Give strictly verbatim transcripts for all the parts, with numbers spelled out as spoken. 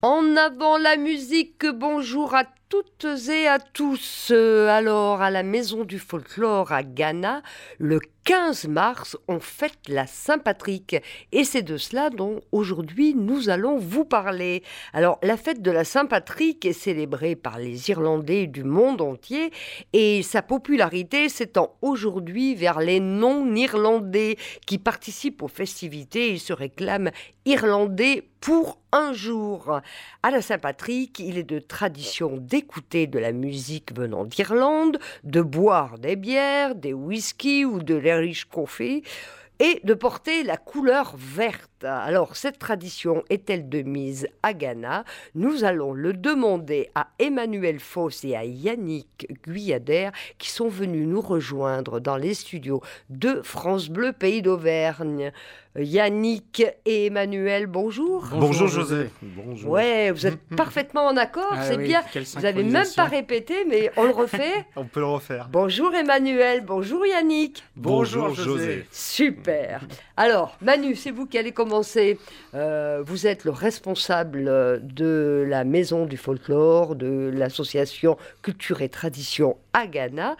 En avant la musique, bonjour à toutes et à tous. Euh, Alors, à la Maison du Folklore à Ghana, le quinze mars, on fête la Saint-Patrick. Et c'est de cela dont aujourd'hui nous allons vous parler. Alors, la fête de la Saint-Patrick est célébrée par les Irlandais du monde entier et sa popularité s'étend aujourd'hui vers les non-irlandais qui participent aux festivités et se réclament irlandais pour un jour. À la Saint-Patrick, il est de tradition d'écouter de la musique venant d'Irlande, de boire des bières, des whisky ou de l'Irish coffee et de porter la couleur verte. Alors, cette tradition est-elle de mise à Ghana? Nous allons le demander à Emmanuel Foss et à Yannick Guyader qui sont venus nous rejoindre dans les studios de France Bleu Pays d'Auvergne. Yannick et Emmanuel, bonjour. Bonjour, bonjour José. Bonjour. Ouais, vous êtes parfaitement en accord, ah, c'est oui, bien. Vous n'avez même pas répété, mais on le refait. On peut le refaire. Bonjour Emmanuel, bonjour Yannick. Bonjour, bonjour José. Super. Alors, Manu, c'est vous qui allez commencer. Euh, vous êtes le responsable de la Maison du Folklore, de l'association Culture et Tradition à Ghana.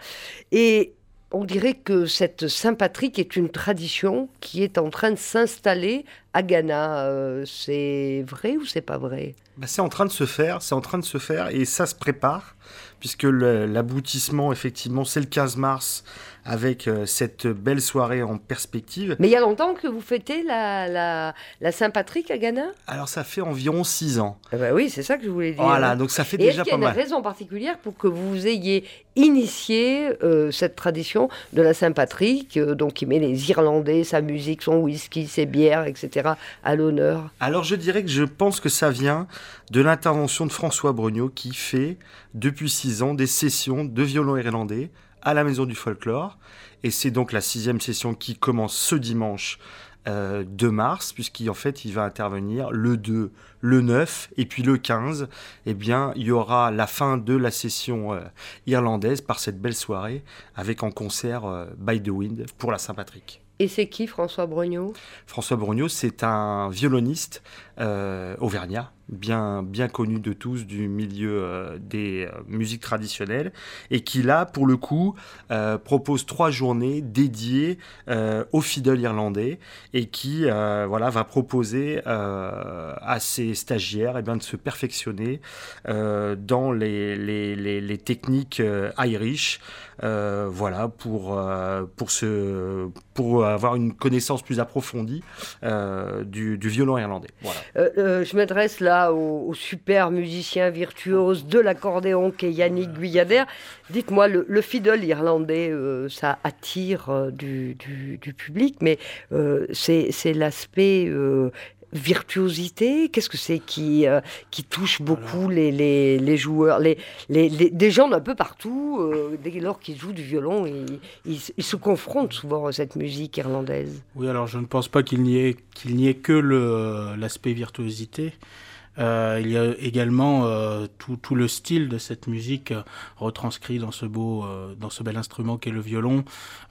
Et on dirait que cette Saint-Patrick est une tradition qui est en train de s'installer à Ghana. Euh, c'est vrai ou c'est pas vrai? Bah, c'est en train de se faire, c'est en train de se faire et ça se prépare puisque le, l'aboutissement, effectivement, c'est le quinze mars avec euh, cette belle soirée en perspective. Mais il y a longtemps que vous fêtez la, la, la Saint-Patrick à Ghana? Alors ça fait environ six ans. Eh ben oui, c'est ça que je voulais dire. Voilà, donc ça fait et déjà pas mal. Est-ce qu'il y a une raison particulière pour que vous ayez initié euh, cette tradition de la Saint-Patrick, euh, donc qui met les Irlandais, sa musique, son whisky, ses bières, et cetera à l'honneur? Alors je dirais que je pense que ça vient de l'intervention de François Brognaud qui fait depuis six ans des sessions de violon irlandais à la Maison du Folklore. Et c'est donc la sixième session qui commence ce dimanche euh, deux mars, puisqu'en fait, il va intervenir le deux, le neuf, et puis le quinze, eh bien, il y aura la fin de la session euh, irlandaise par cette belle soirée, avec en concert euh, By the Wind pour la Saint-Patrick. Et c'est qui François Brognaud? François Brognaud, c'est un violoniste euh, auvergnat, bien, bien connu de tous du milieu euh, des euh, musiques traditionnelles, et qui là, pour le coup, euh, propose trois journées dédiées euh, aux fiddle irlandais, et qui euh, voilà, va proposer euh, à ses stagiaires eh bien, de se perfectionner euh, dans les, les, les, les techniques euh, Irish, euh, voilà, pour, euh, pour, se, pour avoir une connaissance plus approfondie euh, du, du violon irlandais. Voilà. Euh, euh, je m'adresse là au, au super musicien virtuose de l'accordéon qu'est Yannick Guyader. Dites-moi, le, le fiddle irlandais, euh, ça attire euh, du, du, du public, mais euh, c'est, c'est l'aspect euh, virtuosité. Qu'est-ce que c'est qui, euh, qui touche beaucoup les, les, les joueurs, les, les, les, des gens d'un peu partout, euh, dès lors qu'ils jouent du violon, ils, ils, ils se confrontent souvent à cette musique irlandaise. Oui, alors je ne pense pas qu'il n'y ait, qu'il n'y ait que le, l'aspect virtuosité. Euh, il y a également euh, tout, tout le style de cette musique euh, retranscrit dans ce beau, euh, dans ce bel instrument qu'est le violon,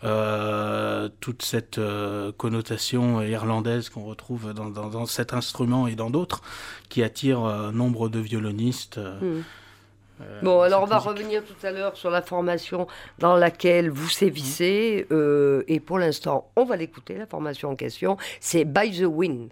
euh, toute cette euh, connotation irlandaise qu'on retrouve dans, dans, dans cet instrument et dans d'autres, qui attire euh, nombre de violonistes. Euh, mmh. Bon, alors on va revenir tout à l'heure sur la formation dans laquelle vous sévissez, euh, et pour l'instant, on va l'écouter, la formation en question, c'est By the Wind.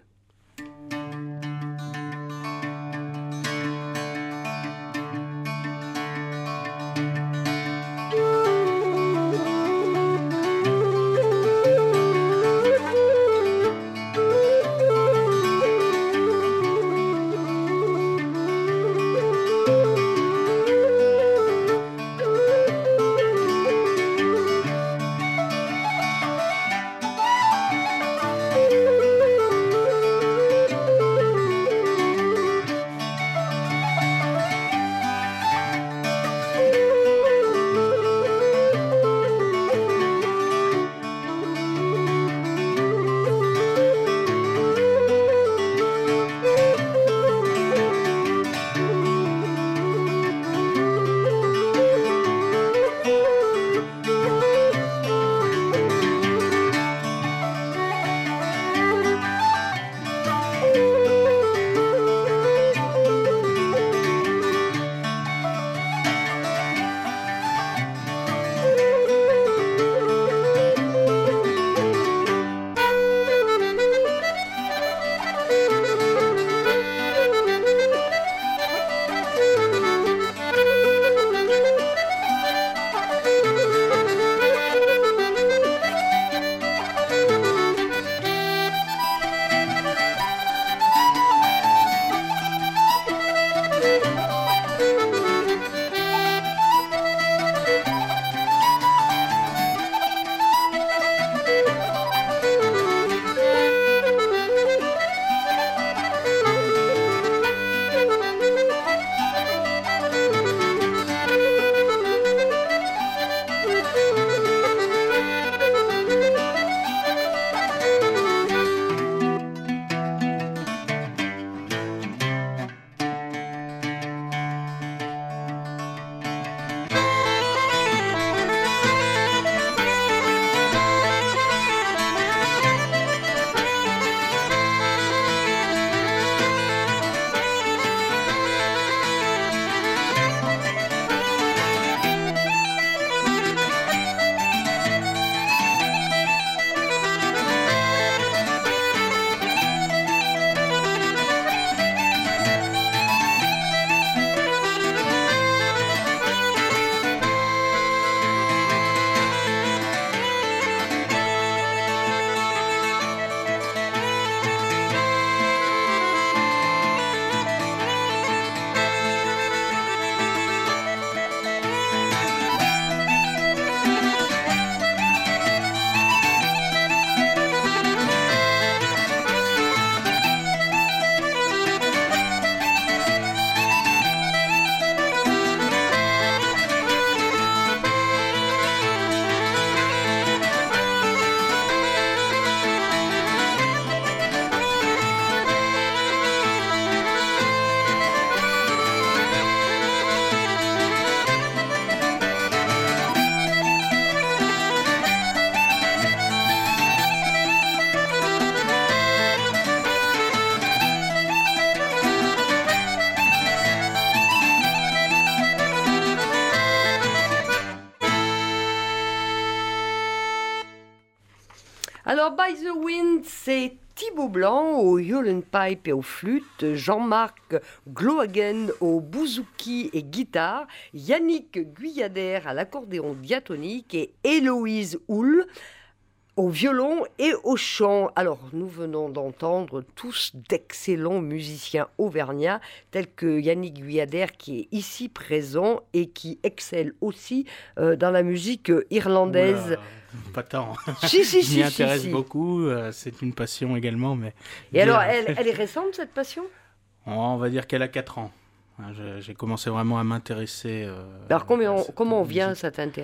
Alors, By the Wind, c'est Thibaut Blanc au Hewlett Pipe et aux flûtes, Jean-Marc Glohagen au bouzouki et guitare, Yannick Guyader à l'accordéon diatonique et Héloïse Houle au violon et au chant. Alors, nous venons d'entendre tous d'excellents musiciens auvergnats, tels que Yannick Guyader, qui est ici présent et qui excelle aussi euh, dans la musique irlandaise. Oula, pas tant. Si, si, Je si. m'y intéresse si, si. beaucoup, euh, c'est une passion également. Mais... Et alors, elle, elle est récente, cette passion ? On va dire qu'elle a quatre ans. Je- J'ai commencé vraiment à m'intéresser. Euh, Alors, combien, à cette comment vient musique. cet intérêt ?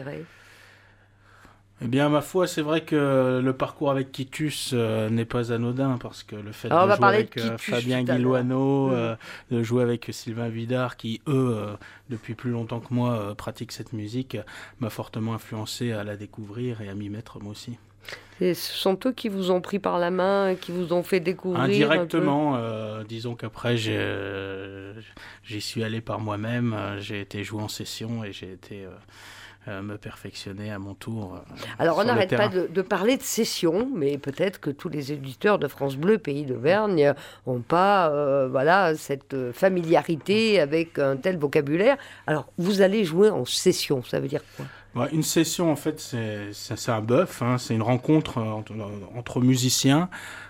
Eh bien, ma foi, c'est vrai que le parcours avec Kitus euh, n'est pas anodin, parce que le fait Alors, on de va jouer parler avec de euh, Kitus Fabien tout à l'heure. Guillouanneau, Mhm. euh, de jouer avec Sylvain Vidard, qui, eux, euh, depuis plus longtemps que moi, euh, pratiquent cette musique, m'a fortement influencé à la découvrir et à m'y mettre moi aussi. Et ce sont eux qui vous ont pris par la main, qui vous ont fait découvrir un peu. Indirectement, euh, disons qu'après, j'ai, euh, j'y suis allé par moi-même, euh, j'ai été jouer en session et j'ai été... euh, euh, me perfectionner à mon tour. euh, Alors, on sur le n'arrête pas terrain. de, de parler de session, mais peut-être que tous les éditeurs de France Bleu, Pays d'Auvergne, n'ont pas euh, voilà, cette familiarité avec un tel vocabulaire. Alors, vous allez jouer en session, ça veut dire quoi ? Ouais, une session, en fait, c'est, c'est, c'est un bœuf, hein, c'est une rencontre entre, entre musiciens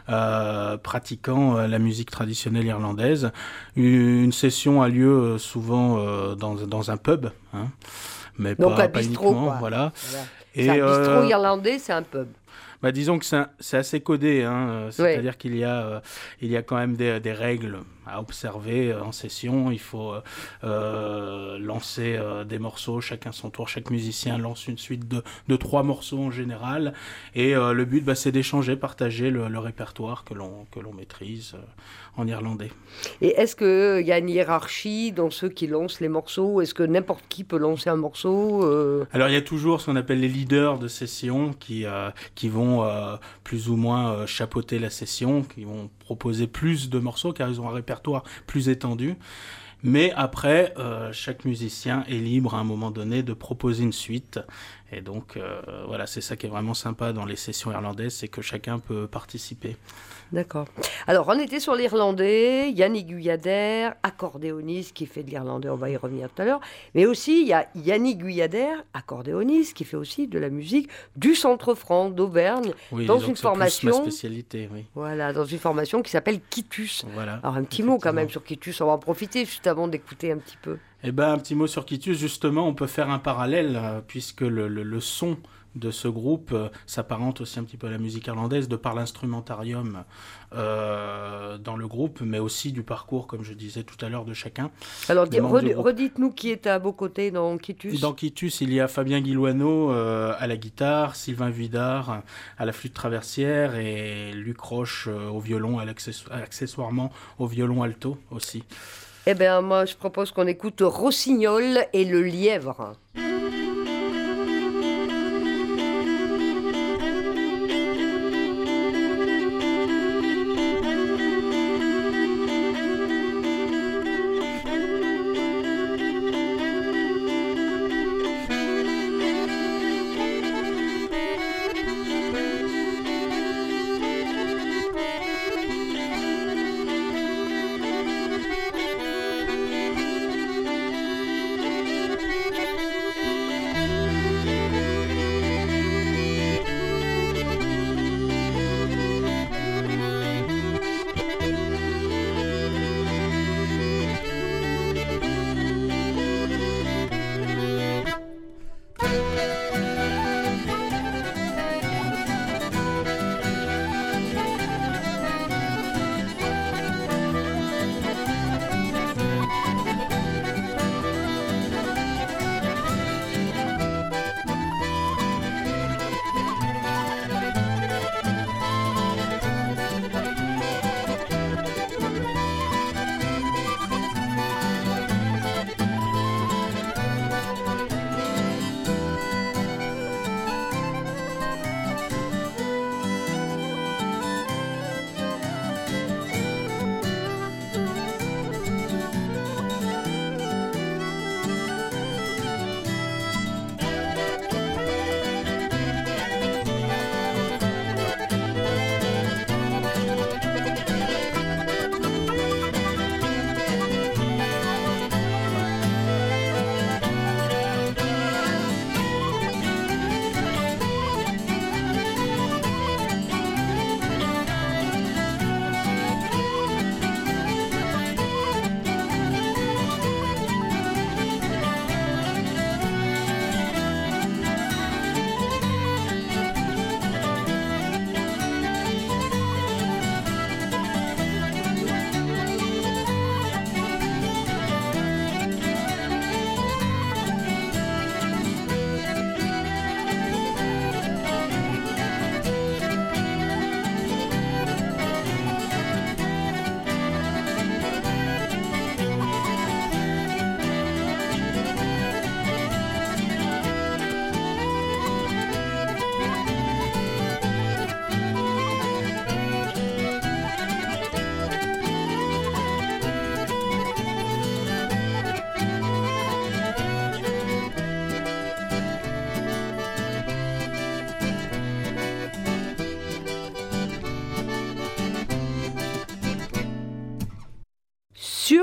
euh, pratiquant euh, la musique traditionnelle irlandaise. Une, une session a lieu euh, souvent euh, dans, dans un pub, hein, mais Donc, pas, un pas bistrot, uniquement. quoi. Voilà. Voilà. Et, C'est un bistrot euh, irlandais, c'est un pub. Bah, disons que c'est, un- c'est assez codé, hein, euh, c'est-à-dire Ouais. qu'il y a, euh, il y a quand même des, des règles à observer euh, en session. Il faut euh, euh, lancer euh, des morceaux, chacun son tour, chaque musicien lance une suite de, de trois morceaux en général. Et euh, le but, bah, c'est d'échanger, partager le, le répertoire que l'on, que l'on maîtrise euh, en irlandais. Et est-ce qu'il y a une hiérarchie dans ceux qui lancent les morceaux ? Est-ce que n'importe qui peut lancer un morceau euh... Alors il y a toujours ce qu'on appelle les leaders de session qui, euh, qui vont euh, plus ou moins euh, chapeauter la session, qui vont proposer plus de morceaux car ils ont un répertoire plus étendu. Mais après, euh, chaque musicien est libre à un moment donné de proposer une suite. Et donc euh, voilà, c'est ça qui est vraiment sympa dans les sessions irlandaises, c'est que chacun peut participer. D'accord. Alors, on était sur l'irlandais, Yannick Guyader, accordéoniste qui fait de l'irlandais, on va y revenir tout à l'heure. Mais aussi, il y a Yannick Guyader, accordéoniste, qui fait aussi de la musique du Centre-Franc d'Auvergne, Oui, dans disons une que c'est plus formation. ma spécialité, oui. Voilà, dans une formation qui s'appelle Kitus. Voilà. Alors, un petit mot quand Effectivement. même sur Kitus, on va en profiter juste avant d'écouter un petit peu. Eh ben, un petit mot sur Kitus, justement, on peut faire un parallèle, euh, puisque le, le, le son de ce groupe euh, s'apparente aussi un petit peu à la musique irlandaise, de par l'instrumentarium euh, dans le groupe, mais aussi du parcours, comme je disais tout à l'heure, de chacun. Alors, Les dis- membres du redi- groupe. redites-nous qui est à vos côtés dans Kitus. Dans Kitus, il y a Fabien Guillouanneau euh, à la guitare, Sylvain Vidard à la flûte traversière et Luc Roche euh, au violon, à l'accesso- accessoirement au violon alto aussi. Eh bien, moi, je propose qu'on écoute Rossignol et le lièvre.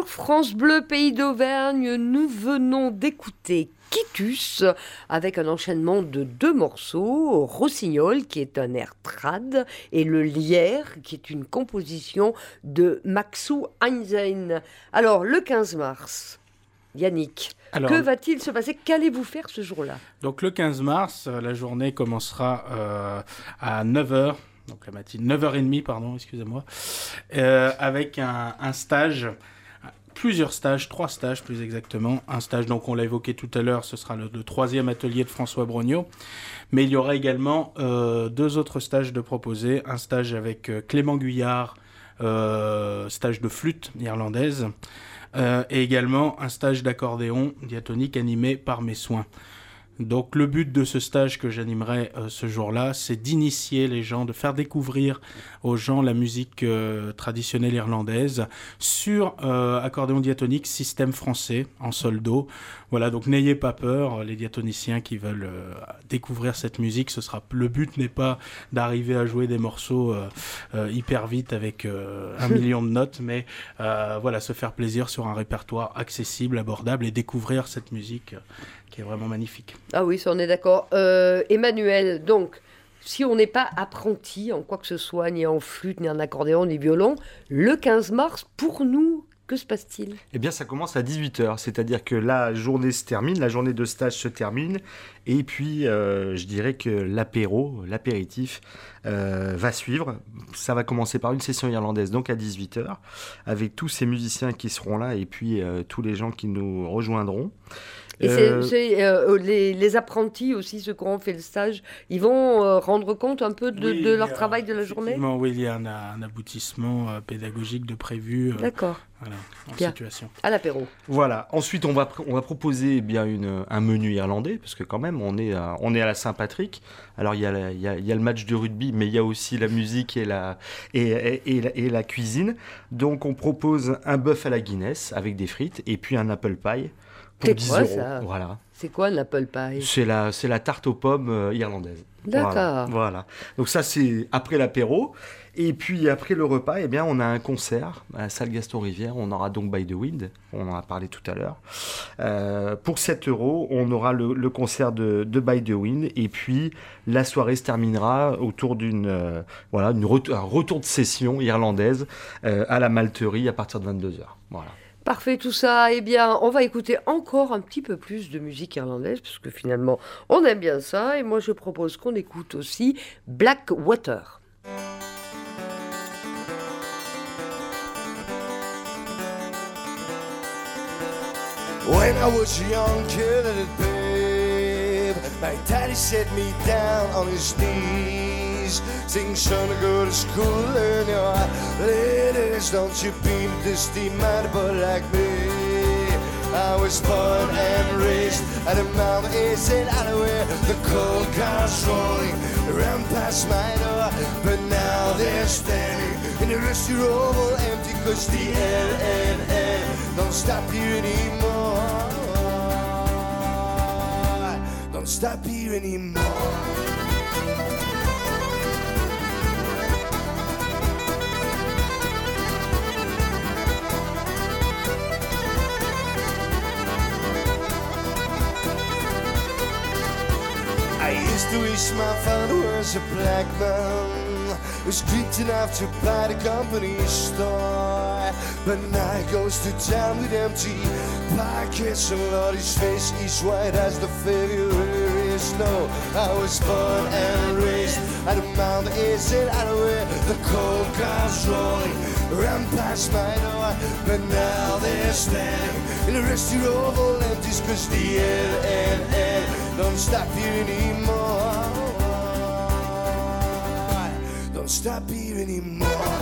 sur France Bleu, Pays d'Auvergne, nous venons d'écouter Quitus, avec un enchaînement de deux morceaux, Rossignol, qui est un air trad, et Le Lierre, qui est une composition de Maxou Einstein. Alors, le quinze mars, Yannick, alors, que va-t-il se passer? Qu'allez-vous faire ce jour-là? Donc, le quinze mars, la journée commencera euh, à neuf heures. Donc la matinée, neuf heures trente, pardon, excusez-moi, euh, avec un, un stage, plusieurs stages, trois stages plus exactement. Un stage, donc on l'a évoqué tout à l'heure, ce sera le, le troisième atelier de François Brognot. Mais il y aura également euh, deux autres stages de proposés. Un stage avec euh, Clément Guyard, euh, stage de flûte irlandaise, euh, et également un stage d'accordéon diatonique animé par Mes Soins. Donc le but de ce stage que j'animerai euh, ce jour-là, c'est d'initier les gens, de faire découvrir aux gens la musique euh, traditionnelle irlandaise sur euh, accordéon diatonique système français en sol do. Voilà, donc n'ayez pas peur, les diatoniciens qui veulent euh, découvrir cette musique, ce sera, le but n'est pas d'arriver à jouer des morceaux euh, euh, hyper vite avec euh, un million de notes, mais euh, voilà, se faire plaisir sur un répertoire accessible, abordable et découvrir cette musique euh, qui est vraiment magnifique. Ah oui, ça on est d'accord. Euh, Emmanuel, donc, si on n'est pas apprenti en quoi que ce soit, ni en flûte, ni en accordéon, ni violon, le quinze mars, pour nous, que se passe-t-il? Eh bien, ça commence à dix-huit heures, c'est-à-dire que la journée se termine, la journée de stage se termine, et puis euh, je dirais que l'apéro, l'apéritif, euh, va suivre. Ça va commencer par une session irlandaise, donc à dix-huit heures, avec tous ces musiciens qui seront là, et puis euh, tous les gens qui nous rejoindront. Et euh... c'est, c'est, euh, les, les apprentis aussi, ceux qui ont fait le stage, ils vont euh, rendre compte un peu de, oui, de leur a, travail de la journée? Oui, il y a un, un aboutissement euh, pédagogique de prévu. Euh, D'accord. Voilà, en bien. Situation. À l'apéro. Voilà. Ensuite, on va, on va proposer eh bien une, un menu irlandais, parce que quand même, on est à, on est à la Saint-Patrick. Alors, il y, a la, il, y a, il y a le match de rugby, mais il y a aussi la musique et la, et, et, et, la, et la cuisine. Donc, on propose un bœuf à la Guinness avec des frites et puis un apple pie. C'est quoi ça? Voilà. C'est quoi un apple pie? C'est la, c'est la tarte aux pommes euh, irlandaise. D'accord. Voilà, voilà. Donc ça, c'est après l'apéro. Et puis après le repas, eh bien, on a un concert à la salle Gaston-Rivière. On aura donc By the Wind. On en a parlé tout à l'heure. Euh, pour sept euros, on aura le, le concert de, de By the Wind. Et puis la soirée se terminera autour d'une, euh, voilà, une ret- un retour de session irlandaise euh, à la Malterie à partir de vingt-deux heures. Voilà. Parfait tout ça, eh bien on va écouter encore un petit peu plus de musique irlandaise parce que finalement on aime bien ça et moi je propose qu'on écoute aussi Blackwater. When I was a young kid, babe, my daddy set me down on his knees, sing son, go to school and your ladies, don't you be this demand but like me. I was born and raised at a mountain east in Alloway. The cold cars rolling around past my door, but now they're standing in the rusty oval empty, cause the L N N don't stop here anymore. Don't stop here anymore. I used to wish my father was a black man, was quick enough to buy the company store. But now he goes to town with empty pockets, and Lord, his face is white as the February snow. I was born and raised at the mountain east in Alloway. The cold cars rolling around past my door, but now they're standing in the rusty oval empties, cause the L N N don't stop here anymore. Don't stop here anymore.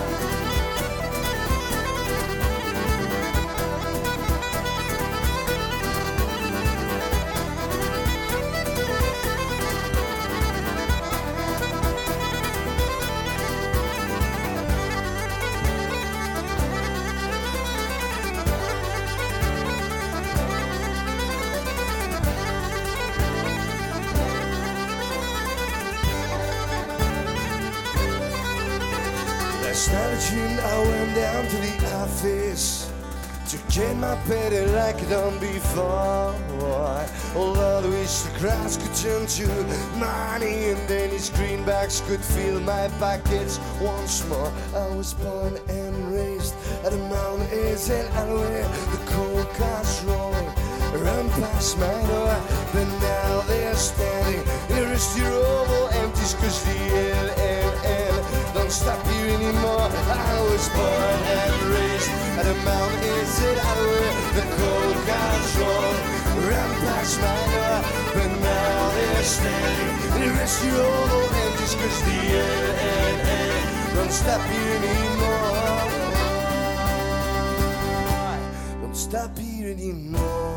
Last night at June, I went down to the office to get my pity like I done before. Oh Lord, I wish the grass could turn to money and then his greenbacks could fill my pockets once more. I was born and raised at the mountains and I wear the cold cars rolling run past my door, but now they're standing in a rusty row, empties cause the L L L don't stop here anymore. I was born and raised at the mountains and I wear the cold cars rolling run past my door, but now they're standing in a rusty row, empties cause the L L L don't stop here anymore. Don't stop here anymore.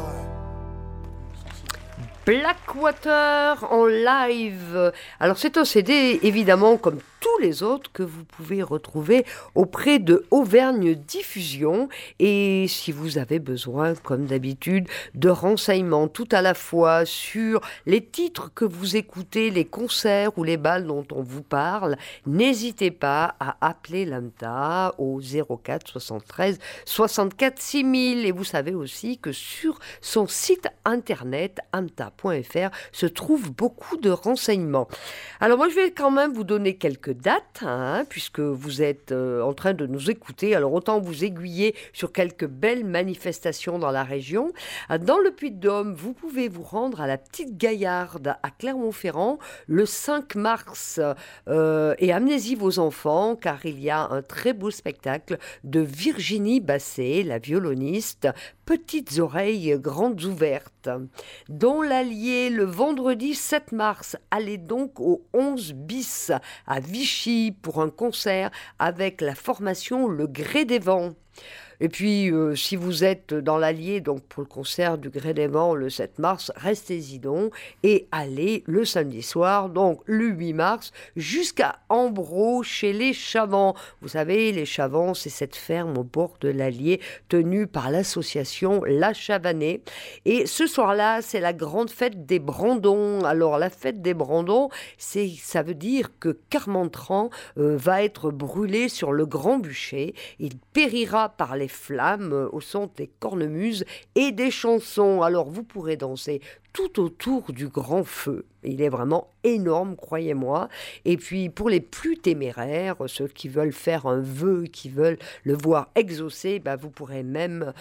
Blackwater en live. Alors c'est un C D évidemment comme tous les autres que vous pouvez retrouver auprès de Auvergne Diffusion, et si vous avez besoin comme d'habitude de renseignements tout à la fois sur les titres que vous écoutez, les concerts ou les bals dont on vous parle, n'hésitez pas à appeler l'A M T A au zéro quatre soixante-treize soixante-quatre six mille, et vous savez aussi que sur son site internet amta point f r se trouvent beaucoup de renseignements. Alors moi je vais quand même vous donner quelques dates, hein, puisque vous êtes euh, en train de nous écouter, alors autant vous aiguiller sur quelques belles manifestations dans la région. Dans le Puy-de-Dôme, vous pouvez vous rendre à la Petite Gaillarde à Clermont-Ferrand le cinq mars, euh, et amenez-y vos enfants car il y a un très beau spectacle de Virginie Basset, la violoniste, Petites oreilles grandes ouvertes. Dans l'Allier, le vendredi sept mars, allez donc au onze bis à Vichy pour un concert avec la formation Le Gré des Vents. Et puis, euh, si vous êtes dans l'Allier, donc pour le concert du Gré des Vents le sept mars, restez-y donc et allez le samedi soir, donc le huit mars, jusqu'à Ambro chez les Chavants. Vous savez, les Chavants, c'est cette ferme au bord de l'Allier tenue par l'association La Chavanée. Et ce soir-là, c'est la grande fête des Brandons. Alors, la fête des Brandons, c'est, ça veut dire que Carmentran euh, va être brûlé sur le Grand Bûcher. Il périra par les flammes au son des cornemuses et des chansons. Alors vous pourrez danser tout autour du grand feu. Il est vraiment énorme, croyez-moi. Et puis pour les plus téméraires, ceux qui veulent faire un vœu, qui veulent le voir exaucé, bah, vous pourrez même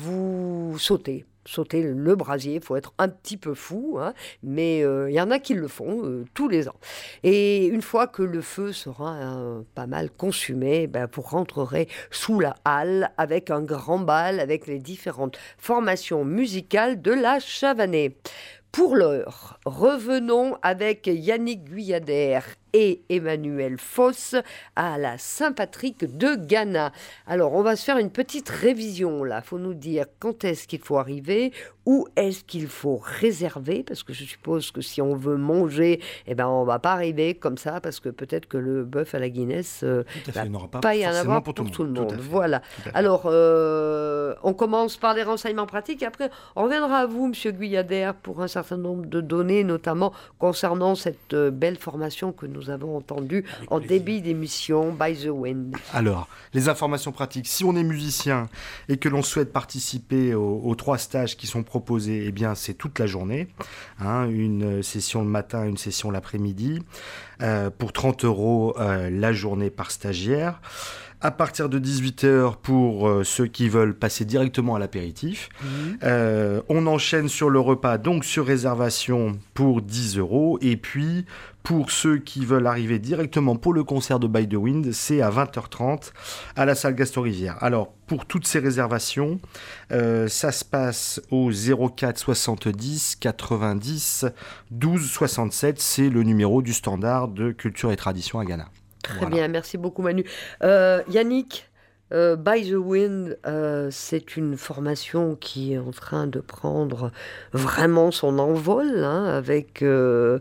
vous sauter. Sauter le brasier, il faut être un petit peu fou, hein, mais il euh, y en a qui le font euh, tous les ans. Et une fois que le feu sera hein, pas mal consumé, ben, vous rentrerez sous la halle avec un grand bal avec les différentes formations musicales de la Chavanée. Pour l'heure, revenons avec Yannick Guyader et Emmanuel Foss à la Saint-Patrick de Ghana. Alors, on va se faire une petite révision là. Il faut nous dire quand est-ce qu'il faut arriver, où est-ce qu'il faut réserver, parce que je suppose que si on veut manger, eh ben, on ne va pas arriver comme ça, parce que peut-être que le bœuf à la Guinness, euh, il n'y aura pas, pas y en avoir pour, pour tout le monde. Tout voilà. Alors, euh, on commence par les renseignements pratiques, et après, on reviendra à vous, Monsieur Guyader, pour un certain nombre de données, notamment concernant cette euh, belle formation que nous avons entendue en début d'émission, By the Wind. Alors, les informations pratiques. Si on est musicien et que l'on souhaite participer aux, aux trois stages qui sont proposés, eh bien, c'est toute la journée. Hein, une session le matin, une session l'après-midi. Euh, pour trente euros euh, la journée par stagiaire. À partir de dix-huit heures pour euh, ceux qui veulent passer directement à l'apéritif. Mmh. Euh, on enchaîne sur le repas, donc sur réservation pour dix euros. Et puis, pour ceux qui veulent arriver directement pour le concert de By the Wind, c'est à vingt heures trente à la salle Gaston-Rivière. Alors, pour toutes ces réservations, euh, ça se passe au zéro quatre soixante-dix quatre-vingt-dix douze soixante-sept. C'est le numéro du standard de culture et tradition à Ghana. Très Voilà. bien, merci beaucoup Manu. Euh, Yannick, euh, By the Wind, euh, c'est une formation qui est en train de prendre vraiment son envol, hein, avec euh,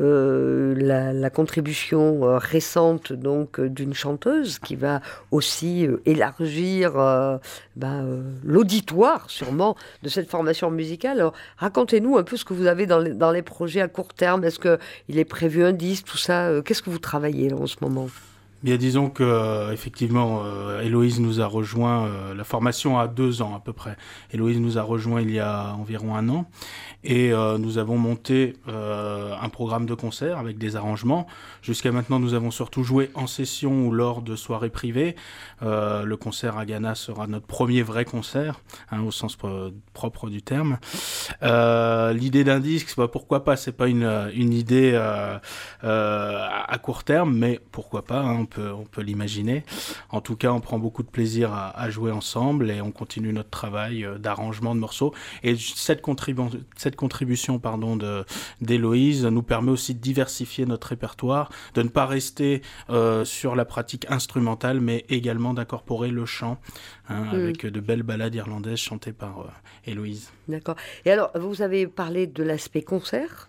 euh, la, la contribution euh, récente donc euh, d'une chanteuse qui va aussi euh, élargir euh, ben, euh, l'auditoire sûrement de cette formation musicale. Alors, racontez-nous un peu ce que vous avez dans les, dans les projets à court terme. Est-ce qu'il est prévu un disque, tout ça euh, Qu'est-ce que vous travaillez là, en ce moment ? Bien, disons que euh, effectivement, euh, Héloïse nous a rejoint. Euh, la formation a deux ans à peu près. Héloïse nous a rejoint il y a environ un an, et euh, nous avons monté euh, un programme de concert avec des arrangements. Jusqu'à maintenant, nous avons surtout joué en session ou lors de soirées privées. Euh, le concert à Ghana sera notre premier vrai concert, hein, au sens pro- propre du terme. Euh, l'idée d'un disque, bah, pourquoi pas ? C'est pas une une idée euh, euh, à court terme, mais pourquoi pas, hein, on peut, on peut l'imaginer. En tout cas, on prend beaucoup de plaisir à, à jouer ensemble et on continue notre travail euh, d'arrangement de morceaux. Et cette, contribu- cette contribution pardon, de, d'Héloïse nous permet aussi de diversifier notre répertoire, de ne pas rester euh, sur la pratique instrumentale, mais également d'incorporer le chant, hein, mmh. avec de belles ballades irlandaises chantées par euh, Héloïse. D'accord. Et alors, vous avez parlé de l'aspect concert,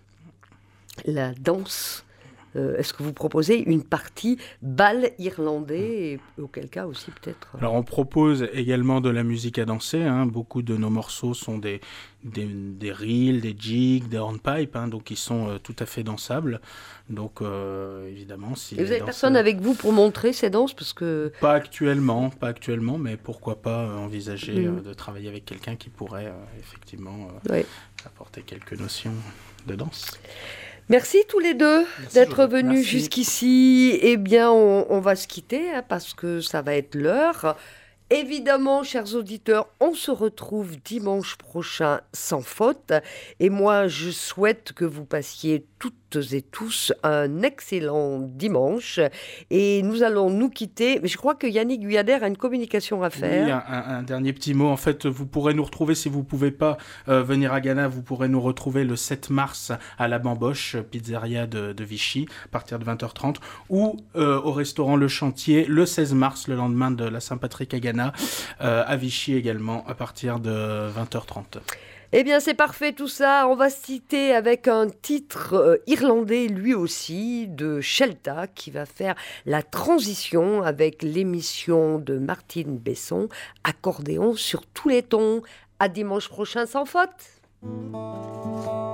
la danse. Euh, est-ce que vous proposez une partie bal irlandais, et auquel cas aussi peut-être... Alors on propose également de la musique à danser, hein. Beaucoup de nos morceaux sont des, des, des reels, des jigs, des hornpipes, hein, donc ils sont euh, tout à fait dansables. Donc euh, évidemment... Si et vous n'avez danseurs... personne avec vous pour montrer ces danses parce que... Pas actuellement, pas actuellement, mais pourquoi pas euh, envisager mmh. euh, de travailler avec quelqu'un qui pourrait euh, effectivement euh, oui. apporter quelques notions de danse. Merci tous les deux Merci d'être Joseph. venus Merci. jusqu'ici. Eh bien, on, on va se quitter hein, parce que ça va être l'heure. Évidemment, chers auditeurs, on se retrouve dimanche prochain sans faute. Et moi, je souhaite que vous passiez toutes et tous un excellent dimanche. Et nous allons nous quitter. Mais je crois que Yannick Guyader a une communication à faire. Oui, un, un, un dernier petit mot. En fait, vous pourrez nous retrouver, si vous ne pouvez pas euh, venir à Ghana, vous pourrez nous retrouver le sept mars à la Bamboche, pizzeria de, de Vichy, à partir de vingt heures trente, ou euh, au restaurant Le Chantier, le seize mars, le lendemain de la Saint-Patrick à Ghana, euh, à Vichy également, à partir de vingt heures trente. Eh bien, c'est parfait tout ça. On va se citer avec un titre euh, irlandais, lui aussi, de Shelta, qui va faire la transition avec l'émission de Martine Besson, Accordéon sur tous les tons. À dimanche prochain sans faute.